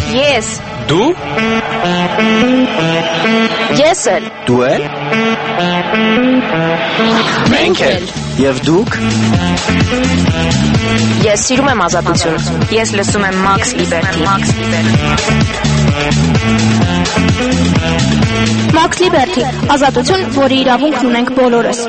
Ես։ Դու։ Ես էլ։ Դու էլ։ Մենք էլ։ Եվ դուք։ Ես սիրում եմ ազատություն։ Ես լսում եմ Max Liberty։ Max Liberty, ազատություն, որի իրավունքն ունենք բոլորս։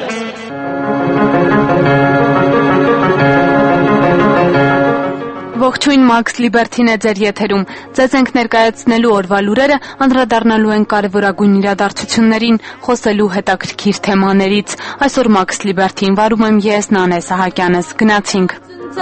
Ողջույն, Max Liberty-ն է ձեր եթերում։ Ձեզ ենք ներկայացնելու օրվա լուրերը, անդրադառնալու են կարևորագույն իրադարձություններին, խոսելու հետաքրքիր թեմաներից։ Այսօր Max Liberty-ին վարում եմ ես, Նանե Սահակյանս։ Գնացինք։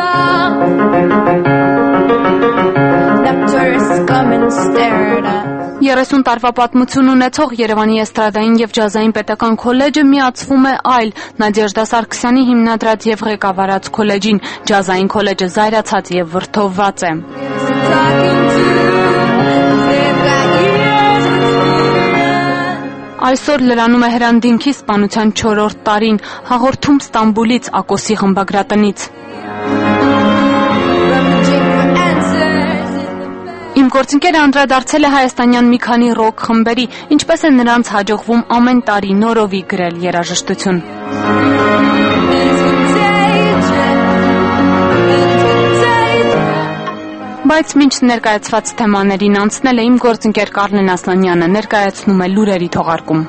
30 տարվա պատմություն ունեցող Երևանի էստրադային և ջազային պետական քոլեջը միացվում է այլ Նադեժդա Սարգսյանի հիմնադրած և ղեկավարած քոլեջին։ Ջազային քոլեջը զայրացած և վրդովված է։ Այսօր լրանում է Հրանտինքի սպանության 4-րդ տարին, հաղորդում Ստամբուլից, Ակոսի խմբագրատնից։ Իմ գործընկերը անդրադարձել է հայաստանյան մի քանի ռոք խմբերի, ինչպես է նրանց հաջողվում ամեն տարի նորովի գրել երաժշտություն։ Բայց մինչ ներկայացված թեմաներին անցնել է, իմ գործընկեր Կարլեն Ասլանյանը ներկայացնում է լուրերի թողարկում։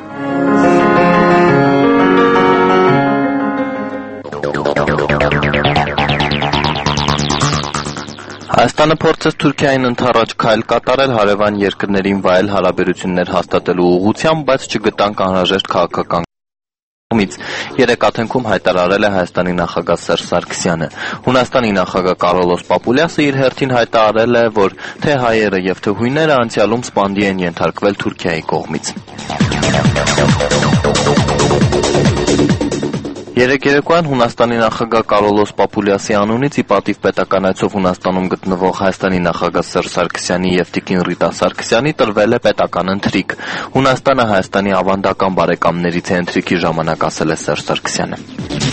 Հայաստանը փորձեց Թուրքիային ընդառաջ քայլ կատարել հարևան երկրներին վայել հարաբերություններ հաստատելու ուղղությամբ, բայց չգտանք անհրաժեշտ քաղաքական կողմից։ Երեկ Աթենքում հայտարարել է Հայաստանի նախագահ Սերժ Սարգսյանը։ Հունաստանի նախագահ Կարոլոս Պապուլյասը իր հերթին հայտարարել է, որ թե հայերը եւ թե հույները անցյալում սպանդի են ենթարկվել Թուրքիայի կողմից։ Երեկ երեկոյան Հունաստանի նախագահ Կարոլոս Պապուլյասի անունից ի պատիվ պետական այցով Հունաստանում գտնվող Հայաստանի նախագահ Սերժ Սարգսյանի և տիկին Ռիտա Սարգսյանի տրվել է պետական ընթրիք։ Հունաստանը Հայաստանի ավանդական բարեկամներից է, ընթրիքի ժամանակ ասել է Սերժ Սարգսյանը։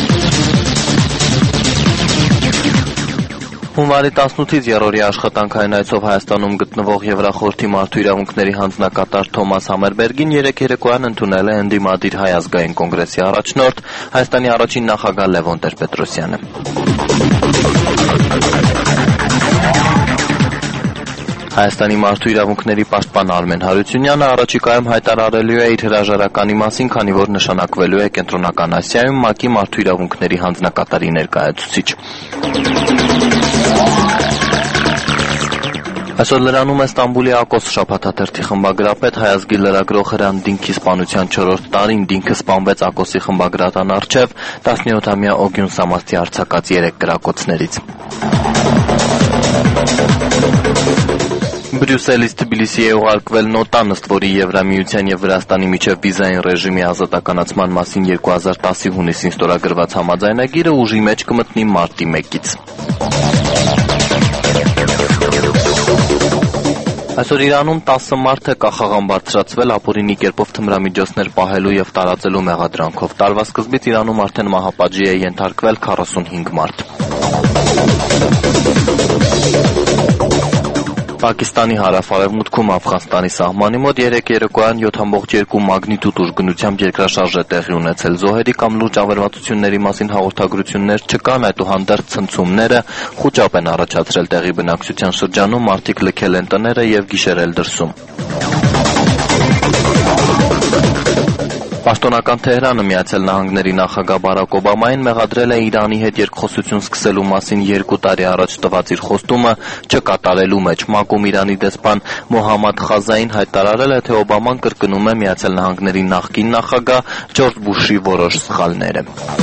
Հունվարի 18-ից երրորդի աշխատանքային այցով Հայաստանում գտնվող Եվրախորհրդի մարդու իրավունքների հանձնակատար Թոմաս Համերբերգին երեկ երեկոյան ընդունել է ընդդիմադիր Հայ ազգային կոնգրեսի առաջնորդ Հայաստանի առաջին նախագահ Լևոն Տեր-Պետրոսյանը։ Հայաստանի մարդու իրավունքների պաշտպան Արմեն Հարությունյանը առաջիկայում հայտարարելու է իր հրաժարականի մասին, քանի որ նշանակվելու է Կենտրոնական Ասիայում ՄԱԿ-ի մարդու իրավունքների հանձնակատարի ներկայացուցիչ։ Այսօր լրանում է Ստամբուլի Ակոս շաբաթաթերթի խմբագրապետ հայ ազգի լրագրող Հրանտինքի սպանության 4-րդ տարին դինքը սպանվեց Ակոսի խմբագրատան առջև 17-ամյա Օգյուն Սամասթի արձակած 3 կրակոցներից։ Բրյուսելից Թբիլիսի է ուղարկվել նոտա, ըստ որի Եվրամիության և Վրաստանի միջև վիզային ռեժիմի ազատականացման մասին 2010-ի հունիսին ստորագրված համաձայնագիրը ուժի մեջ կմտնի մարտի 1-ից։ Այսօր Իրանում 10 մարդ է կախաղան բարձրացվել ապօրինի կերպով թմրամիջոցներ պահելու և տարածելու մեղադրանքով։ Տարվա սկզբից Իրանում արդեն մահապատժի է ենթարկվել 45 մարդ։ Պակիստանի հարավ-արևմուտքում Աֆղանստանի սահմանի մոտ երեկ երեկոյան 7.2 մագնիտուդ ուժգնությամբ երկրաշարժ է տեղի ունեցել։ Զոհերի կամ լուրջ ավերածությունների մասին հաղորդագրություններ չկան, այդուհանդերձ ցնցումները խուճապ են առաջացրել տեղի բնակչության շրջանում, մարդիկ լքել են տները և գիշերել դրսում։ Պաշտոնական Թեհրանը Միացյալ Նահանգների նախագահ Բարակ Օբամային մեղադրել է Իրանի հետ երկխոսություն սկսելու մասին 2 տարի առաջ տված իր խոստումը չկատարելու մեջ։ ՄԱԿ-ում Իրանի դեսպան Մոհամմադ Խազային հայտարարել է, թե Օբաման կրկնում է Միացյալ Նահանգների նախկին նախագահ Ջորջ Բուշի որոշ սխալները։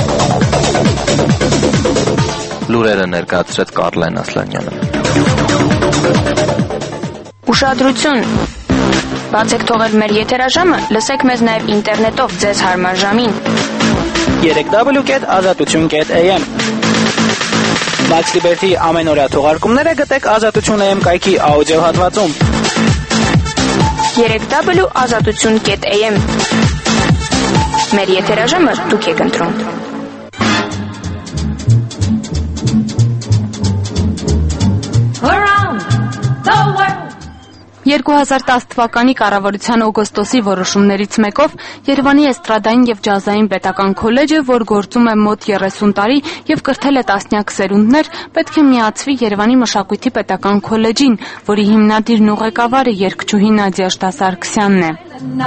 Լուրերը ներկայացրեց Կարլեն Ասլանյանը։ Ուշադրություն։ Բացեք թողել մեր եթերաժամը, լսեք մեզ նաև ինտերնետով ձեզ հարմար ժամին։ 3w.azatutun.am Max Liberty ամենօրյա թողարկումները գտեք Ազատություն.am կայքի աուդիո հատվածում։ 3w.azatutun.am Մեր եթերաժամը դուք եք ընտրում։ Around the world 2010 թվականի կառավարության օգոստոսի որոշումներից մեկով Երևանի էստրադային եւ ջազային պետական քոլեջը, որ գործում է մոտ 30 տարի եւ կրթել է տասնյակ սերունդներ, պետք է միացվի Երևանի մշակույթի պետական քոլեջին, որի հիմնադիրն ու ղեկավարը երգչուհի Նադեժդա Սարգսյանն է։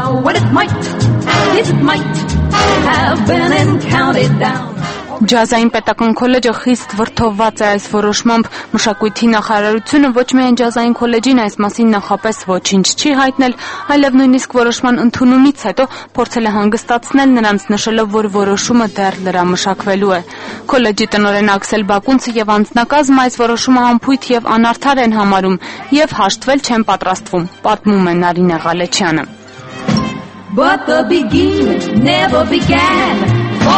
Ջազային պետական քոլեջը խիստ վրդովված է այս որոշմամբ։ Մշակույթի նախարարությունը ոչ միայն ջազային քոլեջին այս մասին նախապես ոչինչ չի հայտնել, այլև նույնիսկ որոշման ընդունումից հետո փորձել է հանգստացնել նրանց, նշելով, որ որոշումը դեռ լրամշակվելու է։ Քոլեջի տնօրեն Աքսել Բակունցը եւ անձնակազմը այս որոշումը անփույթ եւ անարդար են համարում եւ հաշտվել չեն պատրաստվում, պատմում է Նարինե Ղալեչյանը։ But the beginning never began.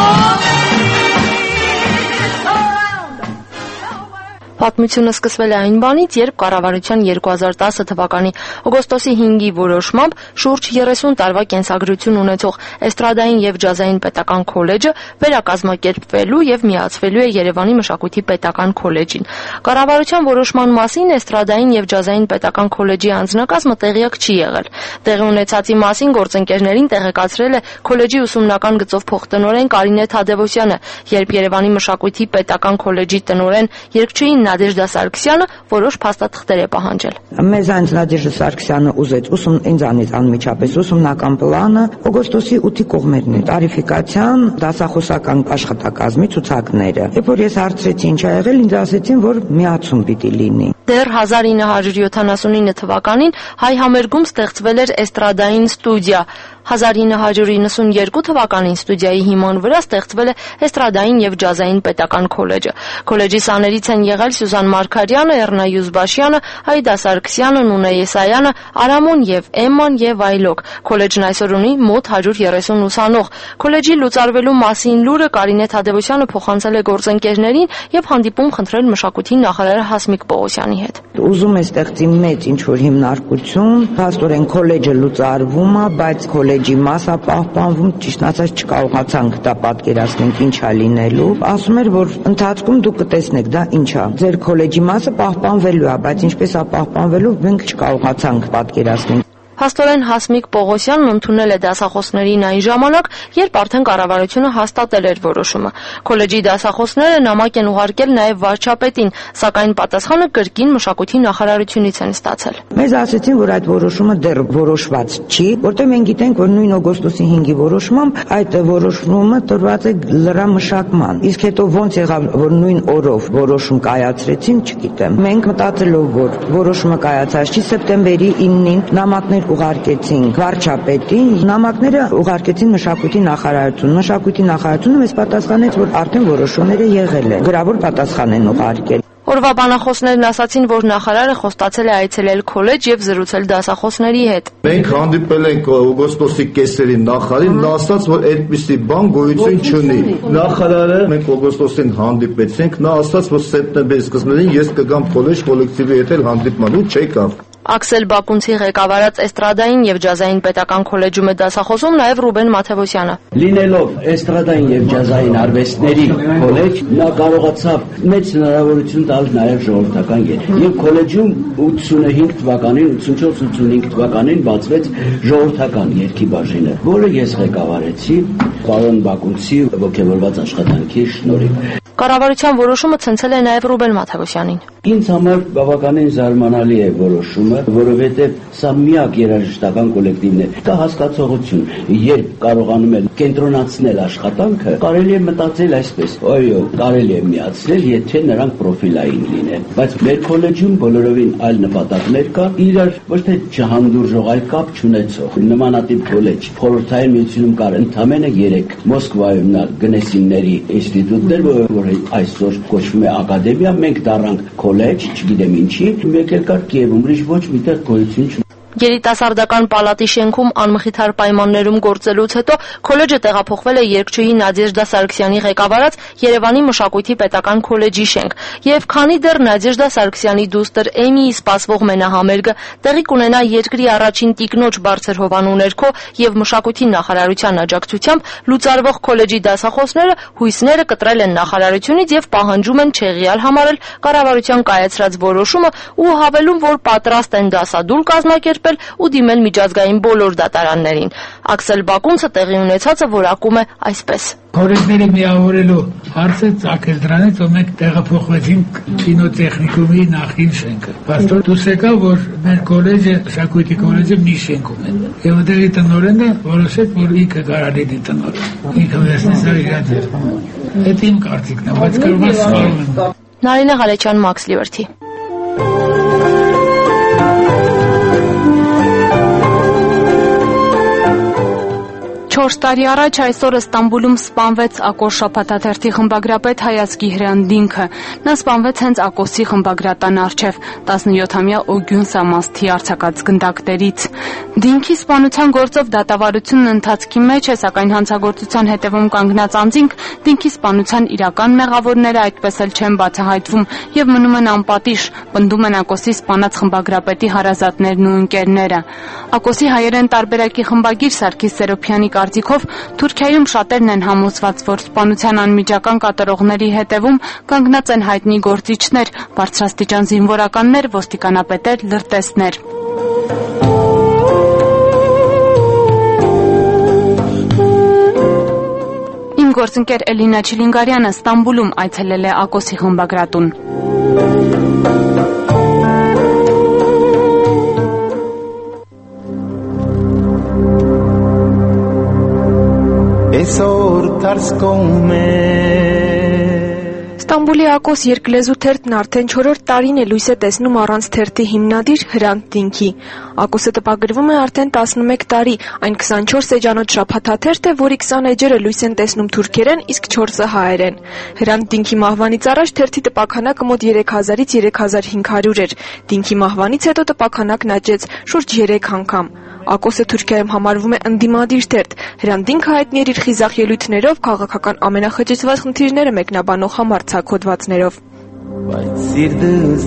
Պատմությունը սկսվել է այն բանից, երբ կառավարության 2010 թվականի օգոստոսի 5-ի որոշմամբ շուրջ 30 տարվա կենսագրություն ունեցող էստրադային եւ ջազային պետական քոլեջը վերակազմակերպվելու եւ միացվելու է Երևանի մշակույթի պետական քոլեջին։ Կառավարության որոշման մասին էստրադային եւ ջազային պետական քոլեջի անձնակազմը տեղյակ չի եղել։ Տեղի ունեցածի մասին գործընկերներին տեղեկացրել է քոլեջի ուսումնական գծով փոխտնօրեն Կարինե Թադևոսյանը, երբ Երևանի մշակույթի պետական քոլեջի տնօրեն երգչուհի Նադեժդա Սարգսյանը որոշ փաստաթղթեր է պահանջել։ Մեզ այնց Նադեժդա Սարգսյանը ուզեց ինձանից անմիջապես ուսումնական պլանը օգոստոսի 8-ի կողմերն է, տարիֆիկացիան, դասախոսական աշխատակազմի ցուցակները։ Երբ որ ես հարցրեցի ինչ ա եղել, ինձ ասեցին, որ միացում պիտի լինի։ Դեռ 1979 թվականին հայ համերգում ստեղծվել էր էստրադային ստուդիա։ 1992 թվականին ստուդիայի հիման վրա ստեղծվել է էստրադային եւ ջազային պետական քոլեջը։ Քոլեջի սաներից են եղել Սյուզան Մարգարյանը, Էռնա Յուզբաշյանը, Այդա Սարգսյանը, Նունե Եսայանը, Արամոն եւ Էմման եւ այլոք։ Քոլեջն այսօր ունի մոտ 130 ուսանող։ Քոլեջի լուծարվելու մասին լուրը Կարինե Թադևոսյանը փոխանցել է գործընկերներին եւ հանդիպում խնդրել մշակույթի նախարար Հասմիկ Պողոսյանի հետ։ Ուզում է ստեղծի մեծ ինչ-որ հիմնարկություն, փաստորեն քոլեջը լուծարվում է, բայց քոլեջի մասը պահպանվում, ճիշտ ասած չկարողացանք դա պատկերացնենք ինչ է լինելու։ Ասում էր, որ ընթացքում դուք կտեսնեք դա ինչ է։ Ձեր քոլեջի մասը պահպանվելու է, բայց ինչպես է պահպանվելու, մենք չկարողացանք պատկերացնել։ Փաստորեն Հասմիկ Պողոսյանն ընդունել է դասախոսներին այն ժամանակ, երբ արդեն կառավարությունը հաստատել էր որոշումը։ Քոլեջի դասախոսները նամակ են ուղարկել նաև վարչապետին, սակայն պատասխանը կրկին մշակույթի նախարարությունից են ստացել։ Մեզ ասեցին, որ այդ որոշումը դեռ որոշված չի, որտեղ մենք գիտենք, որ նույն օգոստոսի 5-ի որոշմամբ այդ որոշումը տրված է լրամշակման։ Իսկ հետո ոնց եղավ, որ նույն օրով որոշում կայացրեցին, չգիտեմ։ Մենք մտածելով, որ որոշումը կայացած չի, սեպտեմբերի 9-ին նամակներ ուղարկեցին վարչապետին, նամակները ուղարկեցին մշակույթի նախարարություն։ Մշակույթի նախարարությունը մեզ պատասխանեց, որ արդեն որոշումները եղել է։ Գրավոր պատասխան են ուղարկել։ Օրվա բանախոսներն ասացին, որ նախարարը խոստացել է այցելել քոլեջ եւ զրուցել դասախոսների հետ։ Մենք հանդիպել ենք օգոստոսի կեսերին նախարարին, նա ասաց, որ այդպիսի բան գոյություն չունի։ Նախարարը մենք օգոստոսին հանդիպեցինք, նա ասաց, որ սեպտեմբերի սկզբներին ես կգամ քոլեջ կոլեկտիվի հետ հանդիպման, ու չեկավ։ Աքսել Բակունցի ղեկավարած էստրադային եւ ջազային պետական քոլեջում է դասախոսում նաև Ռուբեն Մաթևոսյանը։ Լինելով էստրադային եւ ջազային արվեստների քոլեջ, նա կարողացավ մեծ հնարավորություն տալ նաև ժողովրդական երգ։ Եվ քոլեջում 85 թվականին, 84-85 թվականին բացվեց ժողովրդական երգի բաժինը, որը ես ղեկավարեցի պարոն Բակունցի ողջավորված աշխատանքի շնորհիվ։ Կառավարության որոշումը ցնցել է նաև Ռուբեն Մաթևոսյանին։ Ինձ համար բավականին զարմանալի է որոշումը, որովհետև սա միակ երաժշտական կոլեկտիվն է։ Կա հասկացողություն, երբ կարողանում են կենտրոնացնել աշխատանքը, կարելի է մտածել այսպես. այո, կարելի է միացնել, եթե նրանք պրոֆիլային լինեն։ Բայց մեր քոլեջում բոլորովին այլ նպատակներ կա, իրար ոչ թե չհանդուրժող, այլ կապ չունեցող։ Նմանատիպ քոլեջ խորհրդային միությունում կար ընդամենը 3, Մոսկվայում նա Գնեսինների ինստիտուտներ, որ այսօր կոչվում է ակադեմիա, մենք դառանք քոլեջ, չգիտեմ ինչի, մեկ էլ կար Կիևում, ուրիշ ոչ միտեղ գոյություն չունի։ Երիտասարդական պալատի շենքում անմխիթար պայմաններում գործելուց հետո քոլեջը տեղափոխվել է երգչուհի Նադեժդա Սարգսյանի ղեկավարած Երևանի մշակույթի պետական քոլեջի շենք, եւ քանի դեռ Նադեժդա Սարգսյանի դուստր Էմիի սպասվող մենահամերգը տեղի կունենա երկրի առաջին տիկնոջ բարձր հովանու ներքո եւ մշակույթի նախարարության աջակցությամբ, լուծարվող քոլեջի դասախոսները հույսները կտրել են նախարարությունից եւ պահանջում են չեղյալ համարել կառավարության կայացրած որոշումը ու հավելում, որ պատրաստ են դասադուլ կազմակերպել ու դիմել միջազգային բոլոր դատարաններին։ Աքսել Բակունցը տեղի ունեցածը որակում է այսպես. Քոլեջները միավորելու հարցը ծագել դրանից, որ մենք տեղափոխվեցինք կինոտեխնիկումի նախին շենքը։ Պաստոր դուրս եկավ, որ մեր քոլեջը, մշակույթի քոլեջը մի շենքում է։ Եվ այդտեղի տնօրենը որոշեց, որ ինքը կարող լինի տնօրեն։ Ինքը վերցնեց իր Այդ իմ կարծիքն է, բայց կարող է սխալվում եմ։ Նարինե Ղալեչյան, Max Liberty։ 4 տարի առաջ այսօր Ստամբուլում սպանվեց Ակոս շաբաթաթերթի խմբագրապետ Հայացքի Հրանտինքը։ Նա սպանվեց հենց Ակոսի խմբագրատան առջև 17-ամյա Օգյուն Սամասթի արձակած գնդակներից։ Դինքի սպանության գործով դատավարությունն ընթացքի մեջ է, սակայն հանցագործության հետևում կանգնած անձինք Դինքի սպանության իրական մեղավորները այդպես էլ չեն բացահայտվում եւ մնում են անպատիժ, պնդում են Ակոսի սպանած խմբագրապետի հարազատներն ու ընկերները։ Ակոսի հայերեն տարբերակի խմբագիր Սարգիս Սերոփյանի կարծիքով Թուրքիայում շատերն են համոզված, որ սպանության անմիջական կատարողների հետևում կանգնած են հայտնի գործիչներ, բարձրաստիճան զինվորականներ, ոստիկանապետեր, լրտեսներ։ Իմ գործընկեր Էլինա Չիլինգարյանը Ստամբուլում այցելել է Ակոսի խմբագրատուն։ Ստամբուլի Ակոս երկլեզու թերթն արդեն 4-րդ տարին է լույս է տեսնում առանց թերթի հիմնադիր Հրանտ Դինքի։ Ակոսը տպագրվում է արդեն 11 տարի, այն 24 էջանոց շաբաթաթերթ է, որի 20 էջերը լույս են տեսնում թուրքերեն, իսկ 4-ը հայերեն։ Հրանտ Դինքի մահվանից առաջ թերթի տպաքանակը մոտ 3000-ից 3500 էր։ Դինքի մահվանից հետո տպաքանակն աճեց շուրջ 3 անգամ։ Ակոսը Թուրքիայում համարվում է ընդդիմադիր թերթ։ Հրանտ Դինքը հայտնի էր իր խիզախ ելույթներով, քաղաքական ամենախճճված խնդիրները մեկնաբանող համարձակ հոդվածներով։ Բայց սիրտս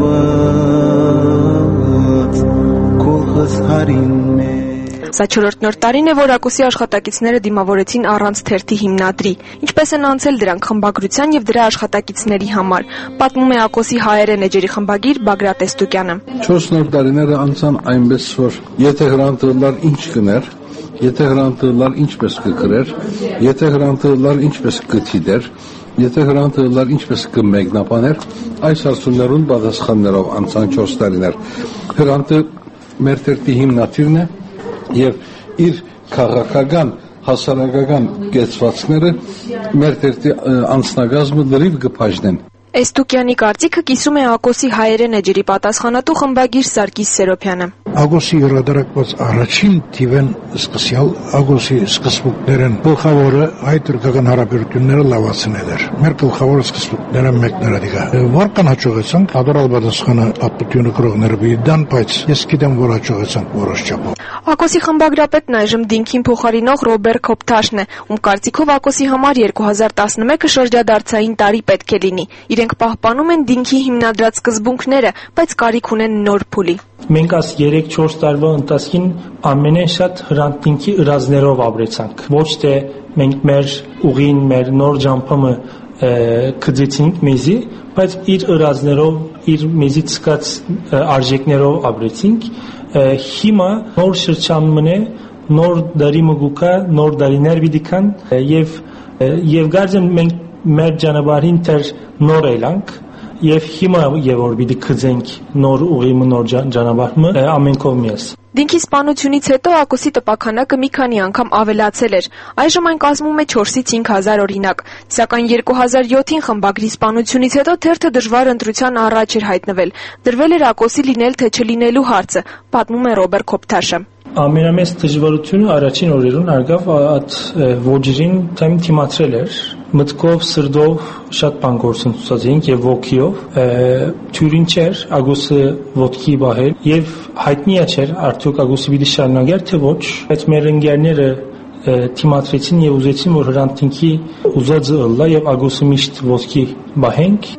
նեղված քոլխս հարին մե Սա 4-րդ նոր տարին է, որ Ակոսի աշխատակիցները դիմավորեցին առանց թերթի հիմնադրի։ Ինչպես են անցել դրանք խմբագրության եւ դրա աշխատակիցների համար, պատմում է Ակոսի հայերեն էջերի խմբագիր Բագրատ Էստուկյանը։ 4 նոր տարիները անցան այնպես, որ եթե Հրանտը ինչ կներ, եթե Հրանտը ինչպես կգրեր, եթե Հրանտը ինչպես կթիդեր, եթե Հրանտը ինչպես կմեկնաբաներ, այս հարցումներուն պատասխաններով անցան 4 տարիներ։ Հրանտը մեր թերթի հիմնադիրն է եւ իր քաղաքական հասարակական կեցվածքները մեր թերթի անձնագազմը լրիվ կփաժնեն։ Էստուկյանի կարծիքը կիսում է Ակոսի հայերեն էջերի պատասխանատու խմբագիր Սարգիս Սերոփյանը։ Ակոսի հրադարակված առաջին թիվեն սկսյալ Ակոսի սկզբունքներն գլխավորը հայ-թուրքական հարաբերությունները լավացնել էր։ Մեր գլխավոր սկզբունքները մեկները դիգա։ Որքան հաջողեցան, կատարալ պատասխանը ապտյունը կրողները բիդան, բայց ես գիտեմ, որ հաջողեցան որոշ չափով։ Ակոսի խմբագրապետն այժմ Դինքին փոխարինող Ռոբեր Քոփթաշն է, ում կարծիքով Ակոսի համար 2011-ը շրջադարձային տարի պետք է լինի։ Իրենք պահպանում են Դինքի հիմնադրած սկզբունքները, բայց կարիք ունեն նոր փուլի։ Մենք այս 3-4 տարվա ընթացքին ամենեն շատ Հրանտ Դինքի ըրազներով ապրեցանք։ Ոչ թե մենք մեր ուղին, մեր նոր ջամփամը կծեցինք մեզի, բայց իր ըրազներով, իր մեզի ցկած արժեքներով ապրեցինք։ Հիմա նոր շրջանում է, նոր դարի մգուկա, նոր դարիներ վիդիկան եւ գարձեմ մենք մեր ճանապարհին դեռ նոր էլանք եւ հիմա եւ որ պիտի գծենք նոր ուղիմը, նոր ճանապարհը ամենքով միես։ Դինքի սպանությունից հետո Ակոսի տպաքանակը մի քանի անգամ ավելացել էր։ Այժմ այն կազմում է 4-ից 5000 օրինակ, սակայն 2007-ին խմբագրի սպանությունից հետո թերթը դժվար ընտրության առաջ էր հայտնվել։ Դրվել էր Ակոսի լինել թե չլինելու հարցը, պատմում է Ռոբեր Քոփթաշը։ Ամենամեծ դժվարությունը առաջին օրերուն արգավ այդ ոճերին թիմացրել էր մտքով, սրտով շատ բան գործընթացած էինք եւ ոգիով, թյուրին չէր Ագոսը ոտքի բահել եւ հայտնի չէր արդյոք Ագոսը պիտի շարունակեր թե ոչ, բայց մեր ընկերները թիմադրեցին եւ ուզեցին որ Հրանտ Դինքի ուզածը ըլլա եւ Ագոսը միշտ ոտքի բահենք։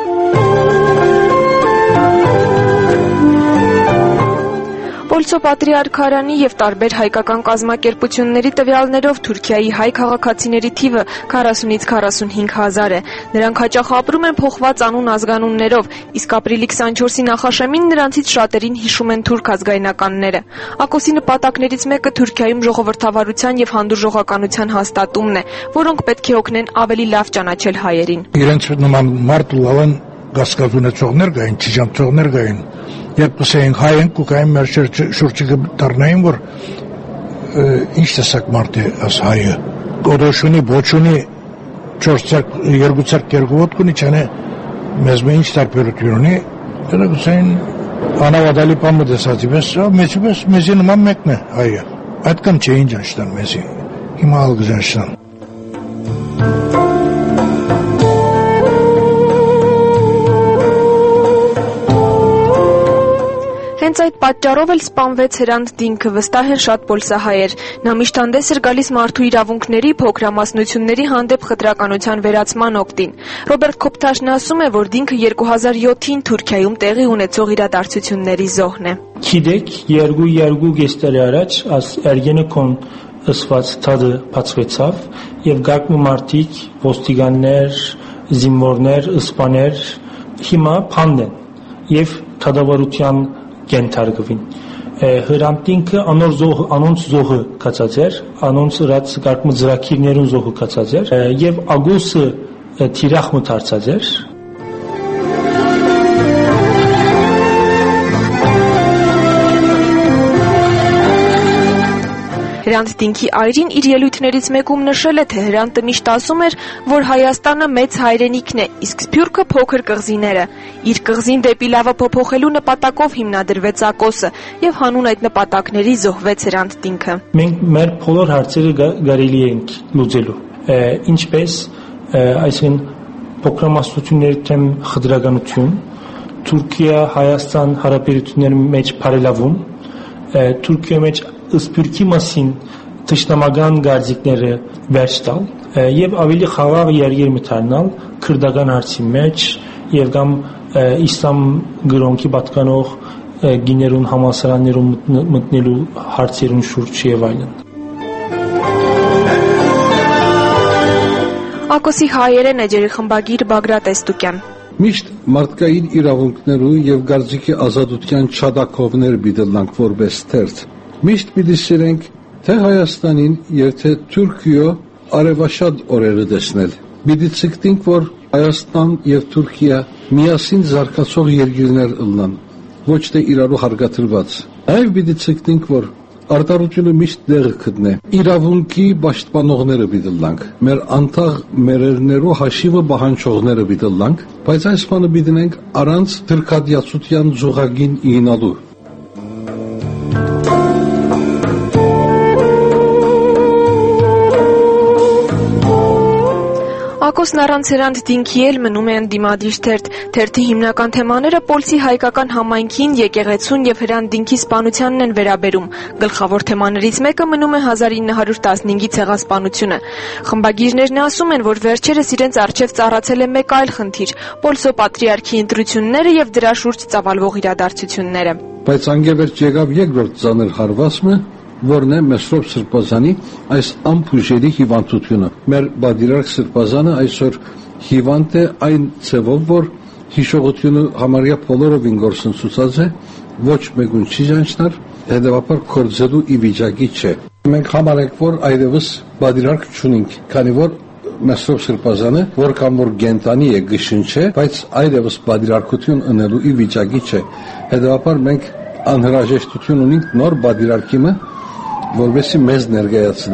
Պոլսո Պատրիարքարանի եւ տարբեր հայկական կազմակերպությունների տվյալներով Թուրքիայի հայ քաղաքացիների թիվը 40-ից 45 հազար է։ Նրանք հաճախ ապրում են փոխված անուն ազգանուններով, իսկ ապրիլի 24-ի նախաշեմին նրանցից շատերին հիշում են թուրք ազգայնականները։ Ակոսի նպատակներից մեկը Թուրքիայում ժողովրդավարության եւ հանդուրժողականության հաստատումն է, որոնք պետք է օգնեն ավելի լավ ճանաչել հայերին։ Իրենց նման մարդ լավն գասկազունեցողներ կային, ճիճանցողներ կային։ Երբ կսեինք հայ ենք ու կային մեր շուրջը կդառնային, որ ինչ տեսակ մարդ է աս հայը։ Գոդոշունի, բոչունի, 4 ցակ, 2 ցակ, 2 ոտք ունի, չանե մեզ ինչ տարբերություն ունի, դրա կսեին անավադալի պամը դեսացի, մեզի նման մեկն է հայը։ Այդքան չէին ճանչտան մեզի, հիմա ալ գժանչտան։ Հենց այդ պատճառով էլ սպանվեց Հրանտ Դինքը, վստահ են շատ պոլսահայեր։ Նա միշտ հանդես էր գալիս մարդու իրավունքների, փոքրամասնությունների հանդեպ խտրականության վերացման օգտին։ Ռոբերտ Քոփթաշն ասում է, որ Դինքը 2007-ին Թուրքիայում տեղի ունեցող իրադարձությունների զոհն է։ Գիտեք, երկու գեստերի առաջ Էրգենեկոն ըսված թադը բացվեցավ եւ գակմու մարդիկ, ոստիկաններ, զինվորներ, ըսպաներ հիմա փանդեն եւ թադավարության կենթարկվին։ Հրանտ Դինքը անոնց զոհը կացած էր, անոնց ըրած կարգմը ծրագիրներուն զոհը կացած էր եւ Ագոսը թիրախ մտարծած էր։ Հրանտ Դինքի այրին իր ելույթներից մեկում նշել է, թե Հրանտը միշտ ասում էր, որ Հայաստանը մեծ հայրենիքն է, իսկ Սփյուռքը փոքր կղզիները։ Իր կղզին դեպի լավը փոփոխելու նպատակով հիմնադրվեց Ակոսը եւ հանուն այդ նպատակների զոհվեց Հրանտ Դինքը։ Մենք մեր բոլոր հարցերը կարելի ենք լուծելու, ինչպես այսինքն փոքրամասնությունների թեմ խտրականություն, Թուրքիա-Հայաստան հարաբերությունների մեջ բարելավում, Թուրքիայի մեջ Սփյուռքի մասին թշնամական գազիկները վերջ տալ եւ ավելի խաղաղ երկիր մտանալ քրդական հարցի մեջ եւ կամ իսլամ գրոնքի պատկանող գիներուն համասարաններում մտնելու հարցերուն շուրջ եւ այլն։ Ակոսի հայերեն էջերի խմբագիր Բագրատ Էստուկյան։ Միշտ մարդկային իրավունքներու եւ գարզիկի ազատության չադակովներ բիդելանք որպես թերթ։ Միշտ պիտի սիրենք թե Հայաստանին եւ թե Թուրքիո արևաշատ օրերը տեսնել։ Պիտի ցկտենք, որ Հայաստան եւ Թուրքիա միասին զարգացող երկիրներ ըլլան, ոչ թե իրարու հարգադրված։ Այլ պիտի ցկտենք, որ արտարությունը միշտ տեղը գտնե։ Իրավունքի պաշտպանողները պիտի լանք, մեր անթաղ մերերներու հաշիվը բանջողները պիտի լանք, բայց այս բանը պիտի նենք առանց թրքադիացության զուգագին ինալու։ Ակոսն առանց Հրանտ Դինքի էլ մնում է ընդդիմադիր թերթ։ Թերթի հիմնական թեմաները պոլսի հայկական համայնքին, եկեղեցուն եւ Հրանտ Դինքի սպանությանն են վերաբերում։ Գլխավոր թեմաներից մեկը մնում է 1915-ի ցեղասպանությունը։ Խմբագիրներն ասում են, որ վերջերս իրենց արչեւ ծառացել է մեկ այլ խնդիր՝ Պոլսո Պատրիարքի ընտրությունները եւ դրա շուրջ ծավալվող իրադարձությունները։ Բայց անգևերջ եկավ երկրորդ ծանր հարվածը, որն է Մեսրոպ Սրբազանի այս ամփուժելի հիվանդությունը։ Մեր Բադիրարք Սրբազանը այսօր հիվանդ է այն ցևով, որ հիշողությունը համարյա բոլորովին գործընծուցած է, ոչ մեկուն չի ճանչնար, հետևաբար կորձելու ի վիճակի չէ։ Մենք համարենք, որ այդևս Բադիրարք չունենք, քանի որ Մեսրոպ Սրբազանը որքան որ գենտանի է գշին չէ, բայց այդևս Բադիրարքություն ունելու ի վիճակի չէ։ Հետևաբար մենք անհրաժեշտություն ունենք նոր Բադիրարքիմը, որովհետեւ մեզ ներկայացնե։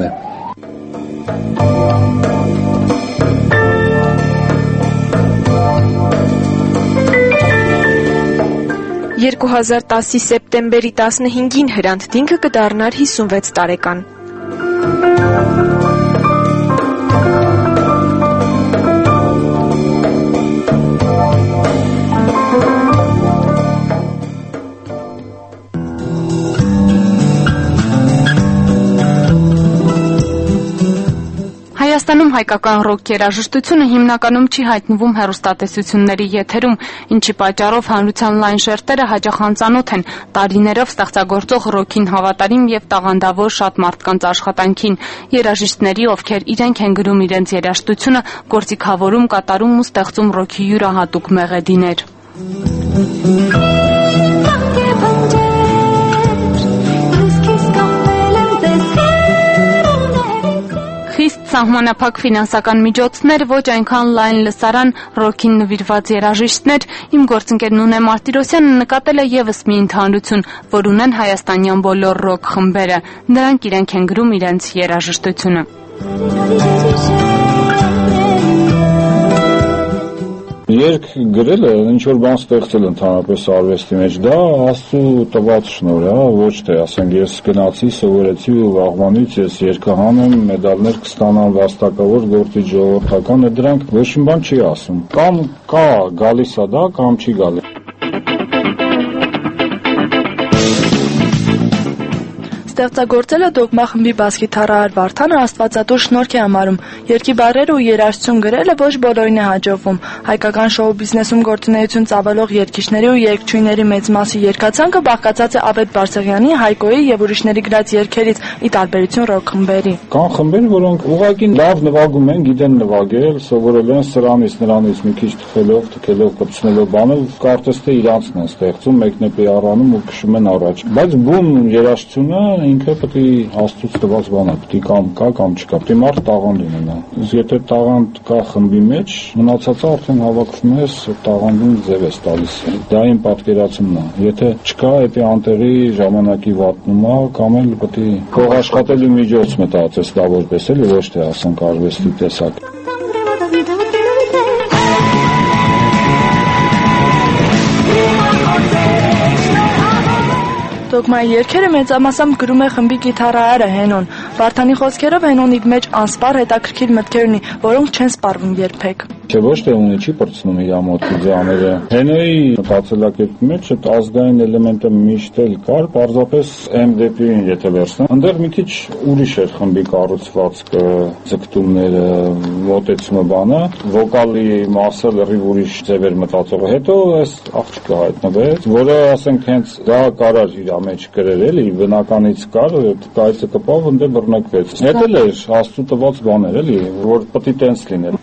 2010-ի սեպտեմբերի 15-ին Հրանտ Դինքը կդառնար 56 տարեկան։ Հայաստանում հայկական ռոք երաժշտությունը հիմնականում չի հայտնվում հեռուստատեսությունների եթերում, ինչի պատճառով հանրության լայն շերտերը հաճախ անծանոթ են տարիներով ստեղծագործող ռոքին հավատարիմ եւ տաղանդավոր շատ մարդկանց աշխատանքին, երաժիշտների, ովքեր իրենք են գրում իրենց երաժշտությունը, գործիքավորում, կատարում ու ստեղծում ռոքի յուրահատուկ մեղեդիներ։ Խիստ սահմանափակ ֆինանսական միջոցներ, ոչ այնքան լայն լսարան, ռոքին նվիրված երաժիշտներ, իմ գործընկեր Նունե Մարտիրոսյանը նկատել է եւս մի ընդհանրություն, որ ունեն հայաստանյան բոլոր ռոք խմբերը։ Նրանք իրենք են գրում իրենց երաժշտությունը։ Երկ գրելը ինչ որ բան ստեղծել ընդհանրապես արվեստի մեջ, դա Աստծո տված շնորհ է, ոչ թե ասենք ես գնացի, սովորեցի ու վաղվանից ես երգահան եմ, մեդալներ կստանամ վաստակավոր գործի ժողովրդական, դրանք ոչ մի բան չի ասում։ Կամ կա գալիս է դա, կամ չի գալի։ Ստեղծագործելը դոգմա խմբի բասգիտարահար Վարդանը աստվածատուր շնորհք է համարում։ Երգի բառերը ու երաժշտություն գրելը ոչ բոլորին է հաջողվում։ Հայկական շոու բիզնեսում գործունեություն ծավալող երգիչների ու երգչուհիների մեծ մասի երգացանկը բաղկացած է Ավետ Բարսեղյանի, Հայկոյի եւ ուրիշների գրած երգերից՝ ի տարբերություն ռոք խմբերի։ Կան խմբեր, որոնք ուղղակի լավ նվագում են, գիտեն նվագել, սովորել են սրանից նրանից մի քիչ թքելով, կպցնելով բանը, կարծես թե իրանցն են ստեղծում, մեկնեպի առանում ու քշում են առաջ։ Բայց բուն երաժշտությունը ինքը պետք է Աստծուց տված բան է, պետք է կամ կա, կամ չկա։ Պետք է մարդ տաղանդ ունենա։ Իսկ եթե տաղանդ կա խմբի մեջ, մնացածը արդեն հավաքվում ես, տաղանդուն ձև ես տալիս։ Դա իմ պատկերացումն է։ Եթե չկա, դա անտեղի ժամանակի վատնումա, կամ էլ պետք է փող աշխատելու միջոց մտածես դա որպես էլի, ոչ թե ասենք արվեստի տեսակ։ Դոգմայի երգերը մեծամասամբ գրում է խմբի գիտարահարը Հենոն։ Վարդանի խոսքերով Հենոն իր մեջ անսպառ հետաքրքիր մտքեր ունի, որոնք չեն սպառվում երբեք։ Չէ, ոչ թե ունի չի պրծնում իր մոտի ձաները։ Հենոյի մտածելակերպի մեջ այդ ազգային էլեմենտը միշտ էլ կար, պարզապես MDP-ին եթե վերցնեմ, այնտեղ մի քիչ ուրիշ էր խմբի կառուցվածքը, ձգտումները, մոտեցումը բանը, վոկալի մասը լրիվ ուրիշ ձև էր մտածողը։ Հետո այս աղջիկը հայտնվեց, որը ասենք հենց դա կարար իր մեջ գրել էլի, բնականից կար, այդ կայծը կպավ, ընդ բռնկվեց։ Հետ էլ էր Աստծո տված բաներ էլի, որ պետք է տենց լինել։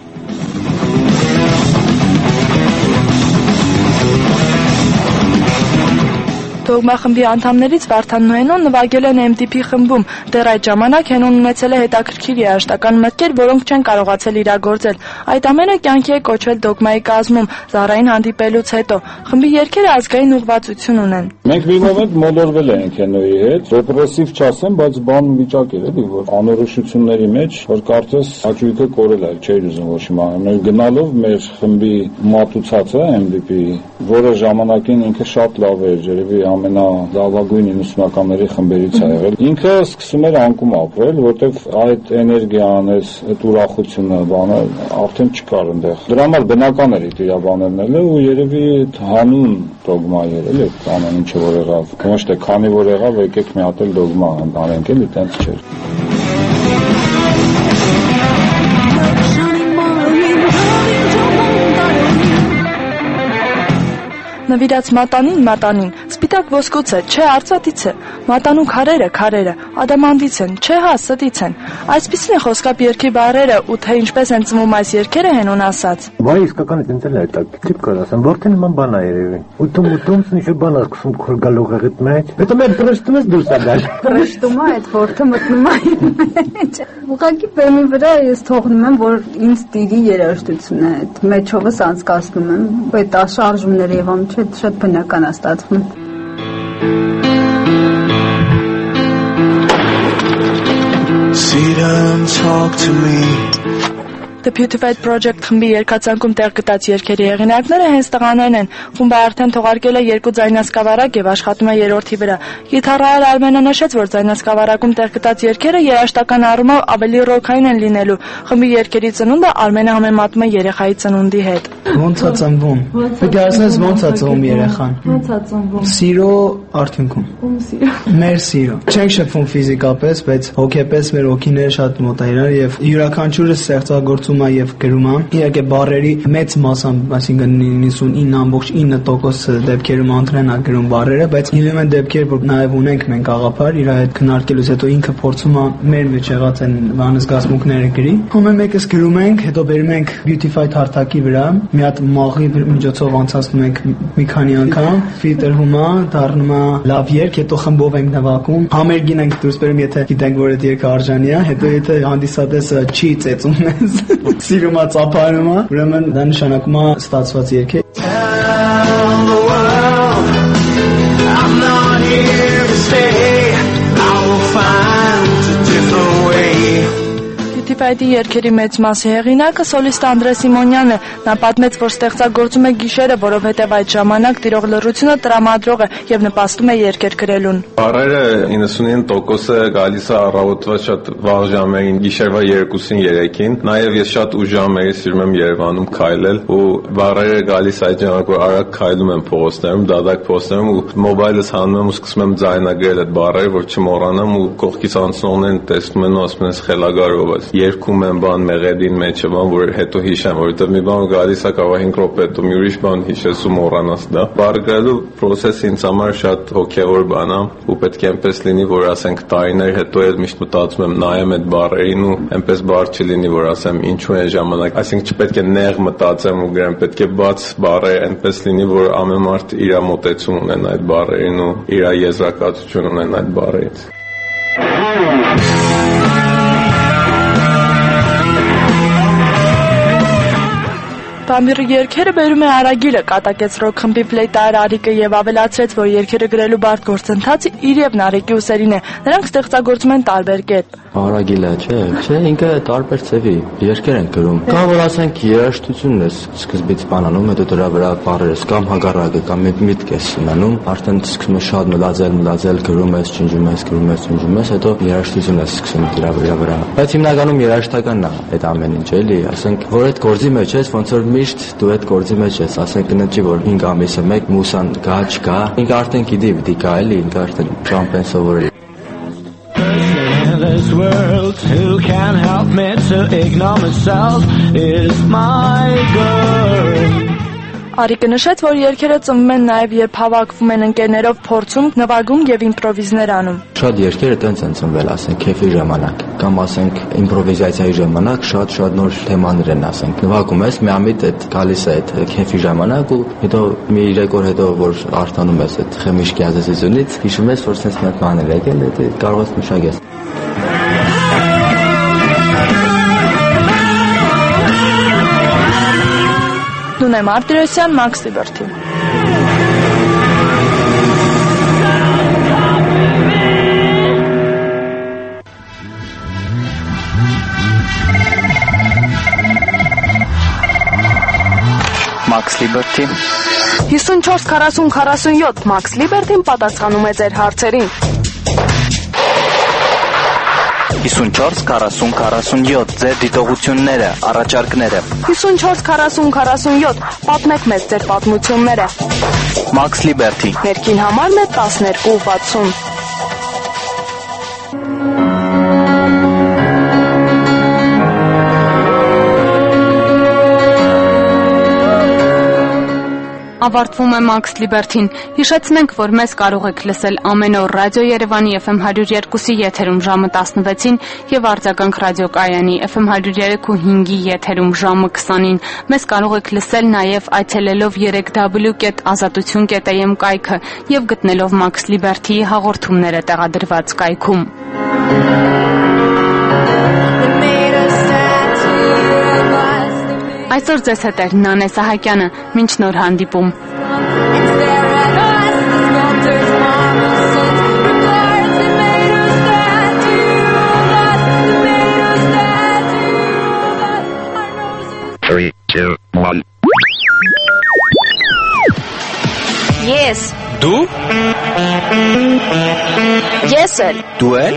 Դոգմա խմբի անդամներից Վարդանն ու Հենոն նվագել են MDP խմբում։ Դեռ այդ ժամանակ Հենոն ունեցել է հետաքրքիր երաժշտական մտքեր, որոնք չեն կարողացել իրագործել։ Այդ ամենը կյանքի է կոչվել դոգմայի կազմում, զառային հանդիպելուց հետո։ Խմբի երգերը ազգային ուղղվածություն ունեն։ Մենք մի մոմենտ մոլորվել ենք Հենոյի հետ, ռեպրեսիվ չասեմ, բայց բան վիճակ էր էլի, որ անորոշությունների մեջ, որ կարծես աճույքը կորել էր, չէր ուզում ոչ մի բան։ Գնալով մեր խմբի մատուցածը MDP, որը ժամանակին ինքը շատ լավ էր, երևի ամենալավագույն 90-ականների խմբերից է եղել։ Ինքը սկսում էր անկում ապրել, որտեղ այդ էներգիան, այդ ուրախությունը, բանը արդեն չկար այնտեղ։ Դրա համար բնական էր իր բաներն ու երևի հանուն դոգմա էր, էլի ամեն ինչը որ եղավ։ Ոչ թե քանի որ եղավ, եկեք մի հատ էլ դոգմա անենք, էլի տենց չէր։ Նվիրած մատանին, սպիտակ ոսկուց է, չէ արծաթից է, մատանու քարերը, ադամանդից են, չէ հա ստից են։ Այսպիսին է խոսքապ երգի բառերը ու թե ինչպես են ծնվում այս երգերը Հենոն ասաց։ Վայ իսկական դենտել է տակ, տիպ կար ասեմ, որտեն նման բան է երևի։ Ուտում ինչ բան ասում քոր գալողեղիդ մեջ։ Հետո մեր պրշտում ես դուրս ագալ։ Պրշտում է այդ որդը մտնում է մեջ։ Ուղղակի բեմի վրա ես թողնում եմ, որ ինձ տիրի երաժշտությունը, այդ մեջովս անցկացնում եմ, այդ շարժումները եւ ամեն շատ բնական է ստացվում։ See them talk to me. The Beautified Project խմբի երգացանկում տեղ գտած երգերի հեղինակները հենց տղաներն են։ Խումբը արդեն թողարկել է 2 ձայնասկավառակ եւ աշխատում է 3-րդի վրա։ Գիտարահար Արմենը նշեց, որ ձայնասկավառակում տեղ գտած երգերը երաժշտական առումով ավելի ռոքային են լինելու։ Խմբի երգերի ծնունդը Արմենը համեմատում է երեխայի ծնունդի հետ։ Ոնց է ծնվում։ Պետք է ասես ոնց է ծնվում երեխան։ Ոնց է ծնվում։ Սիրո արդյունքում։ Ում սիրո։ Մեր սիրո։ Չենք շփվում ֆիզիկապես, բայց հոգեպես մեր հոգիները շատ մոտ է իրար եւ յուրաքանչյուրը ստեղծագործում է եւ գրում է։ Իհարկե բառերի մեծ մասամբ, այսինքն 99.9% դեպքերում Անդրեն է գրում բառերը, բայց ելնում են դեպքեր, որ նաեւ ունենք մենք աղափար, իր հետ քննարկելուց հետո ինքը փորձում է մեր մեջ եղած են վանզգացմունքները գրի։ Ամեն մեկս գրում ենք, հետո բերում ենք Beautify հարթակի վրա, մի հատ մաղի միջոցով անցածնում ենք մի քանի անգամ, ֆիլտրվում է, դառնում է լավ երգ, հետո խմբով ենք նվագում։ Համերգին ենք դուրս բերում, եթե գիտենք, որ այդ երգը արժանի է, հետո եթե հանդիսատեսը չի ծեծում մեզ, սիրում է, ծափարում է, ուրեմն դա նշանակում է ստացված երգ է։ Beautify-ի երգերի մեծ մասի հեղինակը սոլիստ Անդրե Սիմոնյանն է։ Նա պատմեց, որ ստեղծագործում է գիշերը, որովհետև այդ ժամանակ տիրող լռությունը տրամադրող է եւ նպաստում է երգեր գրելուն։ Բառերը 99%-ը գալիս է առավոտվա շատ վաղ ժամերին, գիշերվա 2-ին 3-ին։ Նաեւ ես շատ ուշ ժամերի սիրում եմ Երևանում քայլել ու բառերը գալիս այդ ժամանակ, որ արագ քայլում եմ փողոցներում, դադակ փողոցներում ու մոբայլս հանում եմ ու սկսում եմ ձայնագրել այդ բառերը, որ չմոռանամ ու կողքից անցնողներն տեսնում են ու ասում են խելագարով ես։ Երկում եմ բան մեղեդին մեջը, բան որ հետո հիշեմ, որովհետև մի բան գալիս է կարող 5 րոպե, հետո մի ուրիշ բան հիշես ու մոռանաս դա։ Բարգալու process-ը ինձ համար շատ հոգևոր բան է ու պետք է այնպես լինի, որ ասենք տարիներ հետո էլ միշտ մտածում եմ նայեմ այդ բառերին ու այնպես բառ չլինի, որ ասեմ ինչու է ժամանակ, այսինքն չպետք է նեղ մտածեմ ու գրեմ, պետք է բաց բառեր այնպես լինի, որ ամեն մարդ իր մոտեցում ունենա այդ բառերին ու իր եզրակացություն ունենա այդ բառերից։ Բամբիրի երգերը բերում է Արագիլը, կատակեց ռոք խմբի ֆլեյտայր Արիկը եւ ավելացրեց, որ երգերը գրելու բարդ գործընթացը իր եւ Նարեկի ուսերին է։ Նրանք ստեղծագործում են տարբեր կերպ։ Արագիլը, չէ, ինքը տարբեր ծևի երգեր են գրում։ Կամ որ ասենք երաժշտությունն է սկզբից բանանում, հետո դրա վրա բառերս կամ հագարակը կամ միտք է ունենում, արդեն սկսում է շատ մլաձել, գրում ես, չնջում ես, հետո երաժշտությունն է սկսում դրա վրա։ Բայց հիմնականում երաժշտականն է այդ ամեն ինչ, էլի, ասենք, որ այդ գործի մեջ ես, ոնց որ միշտ դու այդ գործի մեջ ես, ասենք կնոջի որ 5 ամիսը մեկ մուսան գա չկա, ինքը արդեն գիտի պիտի գա էլի, ինքը արդեն շամպեն սովորել։ This world, who can help me to ignore myself is my girl. Արիկը նշեց, որ երգերը ծնվում են նաև երբ հավաքվում են ընկերներով փորձում, նվագում եւ իմպրովիզներ անում։ Շատ երգերը տենց են ծնվել, ասենք քեֆի ժամանակ, կամ ասենք իմպրովիզացիայի ժամանակ շատ նոր թեմաներ են, ասենք նվագում ես, միամիտ այդ գալիս է այդ քեֆի ժամանակ ու հետո մի 3 օր հետո որ արդանում ես այդ խմիչքի ազդեցությունից, հիշում ես որ sense մի հատ բան էր եկել, դա կարող ես մշակես։ Նունե Մարտիրոսյան, Max Liberty։ Max Liberty 54-40-47 Max Liberty-ն պատասխանում է ձեր հարցերին։ 54-40-47 ձեր դիտողությունները, առաջարկները։ 54-40-47 պատմեք մեզ ձեր պատմությունները։ Max Liberty Ներքին համարն է 1260։ Ավարտվում է Max Liberty-ն։ Հիշեցնենք, որ մեզ կարող եք լսել ամեն օր Ռադիո Երևանի FM 102-ի եթերում ժամը 16-ին եւ արձագանք ռադիոկայանի FM 103.5-ի եթերում ժամը 20-ին։ Մեզ կարող եք լսել նաեւ այցելելով www.azatutun.am կայքը եւ գտնելով Max Liberty-ի հաղորդումները տեղադրված կայքում։ Այսօր ձեզ հետ էր Նանե Սահակյանը, մինչ նոր հանդիպում։ Yes. Դու Ես էլ։ Դու էլ։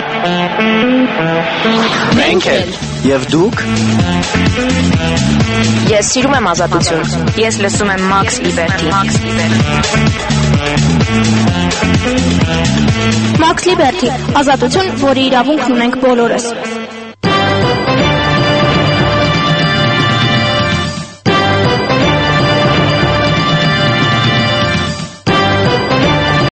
Մենք էլ։ Եվ դուք։ Ես սիրում եմ ազատություն։ Ես լսում եմ Max Liberty։ Max Liberty, ազատություն, որի իրավունքն ունենք բոլորս։